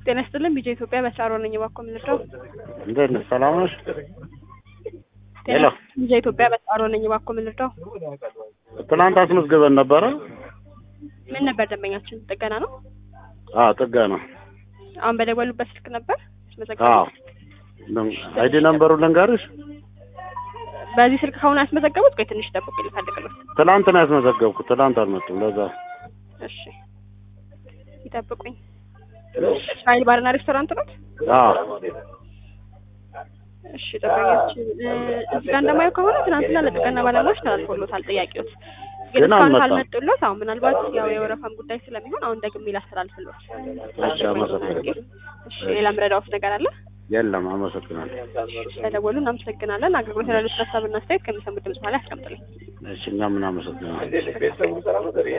ጤና ይስጥልኝ ቢጄ ኢትዮጵያ በሳሮ ነኝ ባኮ ምልደው እንዴት ነሽ? ሰላም ነሽ? ሄሎ ቢጄ ኢትዮጵያ በሳሮ ነኝ ባኮ ምልደው ትናንት አስመዝግበን ነበረ። ምን ነበር ደንበኛችን ጥገና ነው? ጥገና። አሁን በደወሉበት ስልክ ነበር አስመዘግበው? አይዲ ነምበሩ ልንገርሽ? በዚህ ስልክ ከሆነ ያስመዘገቡት ቆይ ትንሽ ጠብቁ ልፈልግልኝ። ትናንት ነው ያስመዘገብኩት። ትናንት አልመጡም ለዛ። እሺ ይጠብቁኝ። እስማኤል ባርና ሬስቶራንት ነው? እሺ ደንበኛችን እዚህ ጋር እንደማየው ከሆነ ትናንትና ለጥገና ባለሙያዎች ተላልፎሎታል ጥያቄዎት ግን እስካሁን ካልመጡሎት አሁን ምናልባት ያው የወረፋም ጉዳይ ስለሚሆን አሁን ደግሜ ላስተላልፍሎት። እሺ አመሰግናለሁ። እሺ ሌላ ምረዳውስ ነገር አለ? የለም አመሰግናለሁ። ስለደወሉ እናመሰግናለን። አገልግሎት ያሉት ሀሳብና አስተያየት ከሚሰሙት ድምጽ ላይ አስቀምጡልኝ። እሺ እኛም እናመሰግናለን።